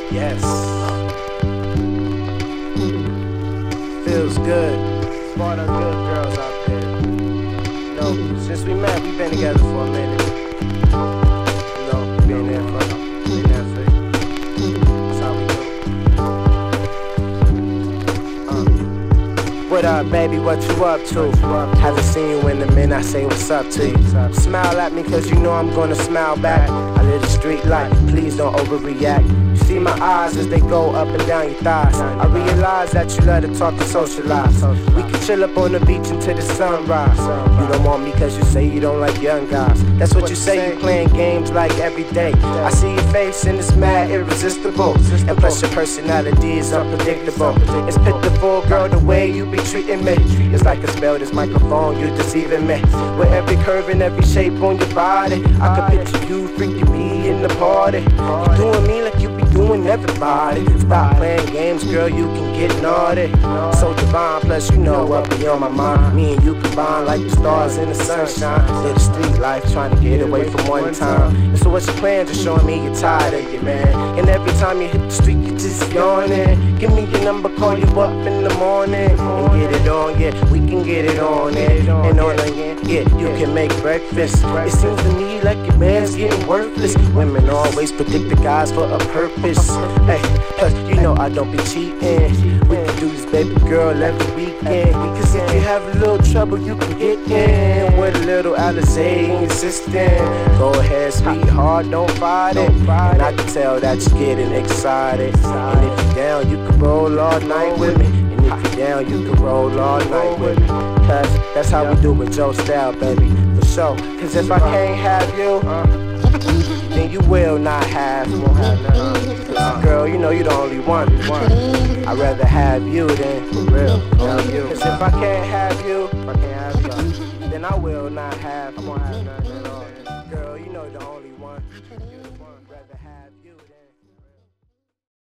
Yes. Feels good. It's one of the good girls out there. You know, since we met, we've been together for a minute. You know, being there for you. That's how we do. What up, baby? What you up to? Haven't seen you in a minute. I say what's up to you. Smile at me, cause you know I'm gonna smile back. I live the street life, please don't overreact. See my eyes as they go up and down your thighs. I realize that you love to talk and socialize. We can chill up on the beach until the sunrise. You don't want me cause you say you don't like young guys. That's what you say, you playing games like every day. I see your face and it's mad irresistible. And plus your personality is unpredictable. It's pitiful, girl, the way you be treating me. It's like a spell, this microphone, you deceiving me. With every curve and every shape on your body, I can picture you freaking me in the party. You doing me like you be doing everybody. Stop playing games, girl, you can get naughty. So divine, plus you know what be on my mind. Me and you combine like the stars in the sunshine. Live the street life, trying to get away from one time. And so what's your plan? Just showing me you're tired of your man. And every time you hit the street, you just yawning. Give me your number, call you up in the morning. And get it on, yeah, we can get it on, and on again. Yeah, you can make breakfast. It seems to me like your man's getting worthless. Women always predict the guys for a purpose. Hey, cause you know I don't be cheating. We can do this, baby girl, every weekend. Cause if you have a little trouble, you can get in with a little Alizé insistent. Go ahead, sweetheart, don't fight it. And I can tell that you're getting excited. And if you're down, you can roll all night with me. And if you're down, you can roll all night with me. Cause that's how we do it, Joe style, baby, for sure. Cause if I can't have you, then you will not have. Girl, you know you the only one. I'd rather have you than for real. Cause if I can't have you, then I will not have. I won't have nothing at all. Girl, you know the only one. Rather have you.